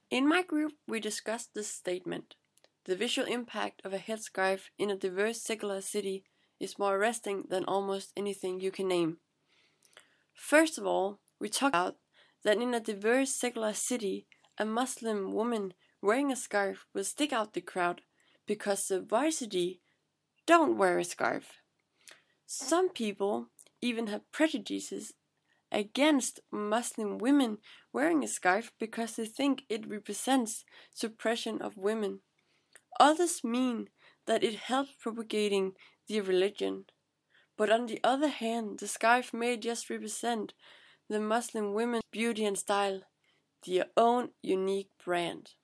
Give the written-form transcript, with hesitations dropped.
In my group, we discussed this statement. The visual impact of a headscarf in a diverse secular city is more arresting than almost anything you can name. First of all, we talked about that in a diverse secular city, a Muslim woman wearing a scarf will stick out the crowd because the varsity don't wear a scarf. Some people even have prejudices against Muslim women wearing a scarf because they think it represents suppression of women. Others mean that it helps propagating the religion. But on the other hand, the scarf may just represent the Muslim women's beauty and style, their own unique brand.